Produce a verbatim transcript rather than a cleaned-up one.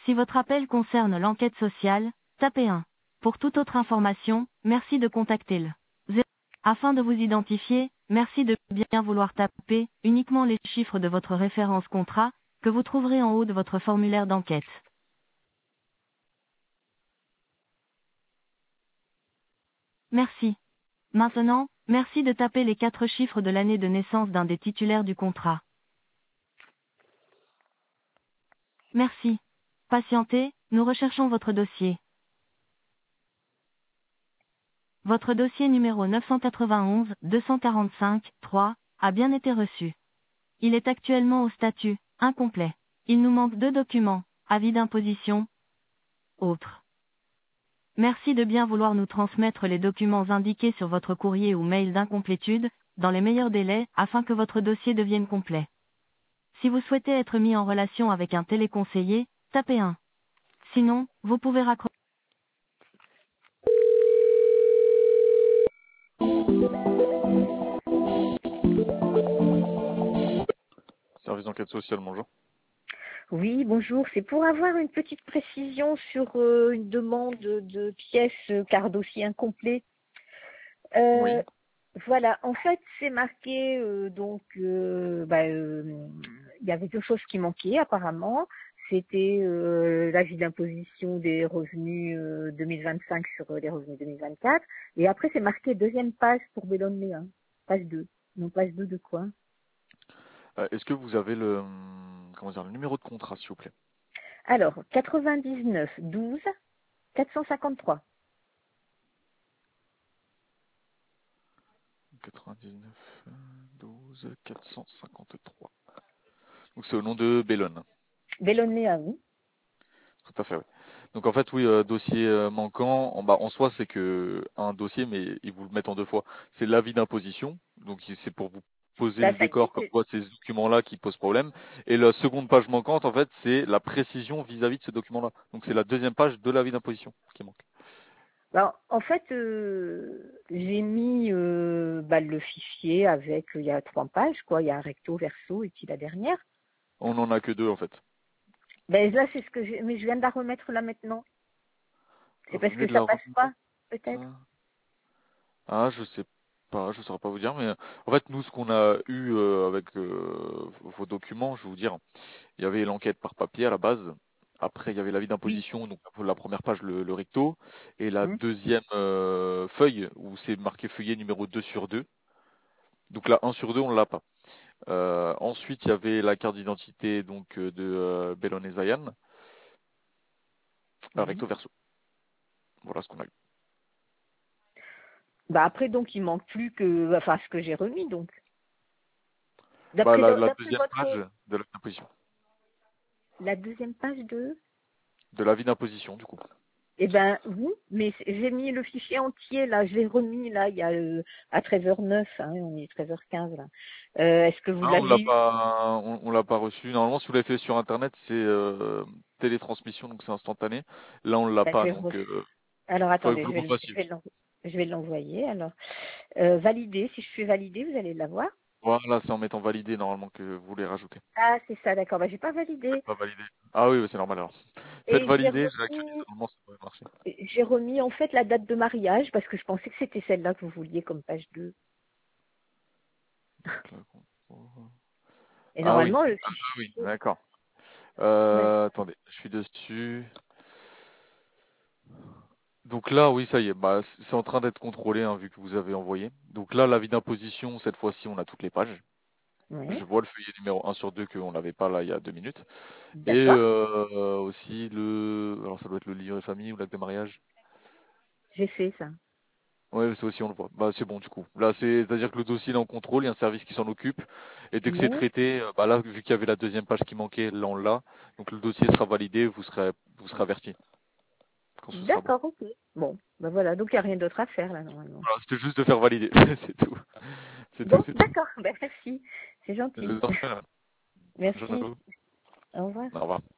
Si votre appel concerne l'enquête sociale, tapez un. Pour toute autre information, merci de contacter le zéro. Afin de vous identifier, merci de bien vouloir taper uniquement les chiffres de votre référence contrat, que vous trouverez en haut de votre formulaire d'enquête. Merci. Maintenant, merci de taper les quatre chiffres de l'année de naissance d'un des titulaires du contrat. Merci. Patientez, nous recherchons votre dossier. Votre dossier numéro neuf cent quatre-vingt-onze deux cent quarante-cinq trois a bien été reçu. Il est actuellement au statut incomplet. Il nous manque deux documents, avis d'imposition, autres. Merci de bien vouloir nous transmettre les documents indiqués sur votre courrier ou mail d'incomplétude, dans les meilleurs délais, afin que votre dossier devienne complet. Si vous souhaitez être mis en relation avec un téléconseiller, tapez un. Sinon, vous pouvez raccrocher. Service d'enquête sociale, bonjour. Oui, bonjour. C'est pour avoir une petite précision sur euh, une demande de pièces euh, car dossier incomplet. Oui. Euh, voilà, en fait, c'est marqué euh, donc euh, bah, euh, il y avait deux choses qui manquaient apparemment. C'était euh, l'avis d'imposition des revenus euh, deux mille vingt-cinq sur euh, les revenus deux mille vingt-quatre. Et après, c'est marqué deuxième page pour Bellon-Léa, page deux. Non, page deux de quoi? Euh, Est-ce que vous avez le, hum, comment dire, le numéro de contrat, s'il vous plaît? Alors, quatre-vingt-dix-neuf douze quatre cent cinquante-trois. quatre-vingt-dix-neuf douze quatre cent cinquante-trois. Donc c'est au nom de Bellone. Bellon-Léa, oui. Tout à fait, oui. Donc en fait, oui, euh, dossier euh, manquant, en, bah, en soi, c'est que un dossier, mais ils vous le mettent en deux fois. C'est l'avis d'imposition, donc il- c'est pour vous poser Bah, le ça y est, décor comme c'est- quoi c'est ce document-là qui pose problème. Et la seconde page manquante, en fait, c'est la précision vis-à-vis de ce document-là. Donc c'est la deuxième page de l'avis d'imposition qui manque. bah, en fait, euh, j'ai mis euh, bah, le fichier avec, il y a trois pages, quoi. Il y a un recto, verso et puis la dernière. On n'en a que deux, en fait. Ben là, c'est ce que j'ai, mais je viens de la remettre là maintenant. C'est Vous parce venez que de ça la passe pas, peut-être. remettre. Ah, je sais pas, je saurais pas vous dire, mais euh, en fait, nous, ce qu'on a eu euh, avec euh, vos documents, je vais vous dire, il y avait l'enquête par papier à la base. Après, il y avait l'avis Oui. d'imposition, donc la première page, le, le recto, et la Hum, deuxième euh, feuille où c'est marqué feuillet numéro deux sur deux. Donc là, un sur deux, on l'a pas. Euh, ensuite, il y avait la carte d'identité donc euh, de euh, Bellon et Zayan, euh, hum. recto verso. Voilà ce qu'on a eu. Bah après, donc, il manque plus que, enfin, ce que j'ai remis, donc. Bah, D'après, la, le- la d'après deuxième page votre, de l'avis d'imposition. la deuxième page de. De l'avis d'imposition, du coup. Eh ben oui, mais c- j'ai mis le fichier entier là, je l'ai remis là, il y a euh, à treize heures neuf, hein, on est treize heures quinze là. Euh, est-ce que vous Ah, on l'a l'avez eu? pas, on, on l'a pas reçu. Normalement, si vous l'avez fait sur Internet, c'est euh, télétransmission, donc c'est instantané. Là, on l'a Ben, je pas, vais donc re- euh, Alors faudrait que attendez, vous je le vais, le- je refassiez. vais l'en- je vais l'envoyer. Alors, euh, valider, si je fais valider, vous allez l'avoir. Voilà, c'est en mettant validé normalement que vous les rajoutez. Ah, c'est ça, d'accord. Ben, j'ai pas Faites validé. pas valider. Ah oui, oui, c'est normal alors. Faites Et j'ai valider, je l'actualise. remis, Normalement, ça devrait marcher. j'ai remis en fait la date de mariage parce que je pensais que c'était celle-là que vous vouliez comme page deux. Donc là, contrôle. Et Ah oui, normalement, le ah fichier. oui, d'accord. Ouais. Euh, attendez, je suis dessus. Donc là, oui, ça y est, bah, c'est en train d'être contrôlé, hein, vu que vous avez envoyé. Donc là, l'avis d'imposition, cette fois-ci, on a toutes les pages. Ouais. Je vois le feuillet numéro un sur deux qu'on n'avait pas là il y a deux minutes. Et D'accord. euh, aussi le... Alors ça doit être le livret famille ou l'acte de mariage. J'ai fait ça. Ouais, ça aussi on le voit. Bah c'est bon du coup. Là c'est, c'est-à-dire que le dossier il est en contrôle, il y a un service qui s'en occupe. Et dès que c'est Bon. traité, euh, bah là vu qu'il y avait la deuxième page qui manquait, là on l'a. Donc le dossier sera validé, vous serez, vous serez averti quand ce sera bon. D'accord, ok. Bon, ben voilà, donc il n'y a rien d'autre à faire là normalement. Voilà, c'était juste de faire valider, c'est tout. C'est tout, Bon, c'est tout. d'accord, ben merci. C'est Je gentil. vous en prie, hein. Bonne journée à Merci. vous. Au revoir. Au revoir.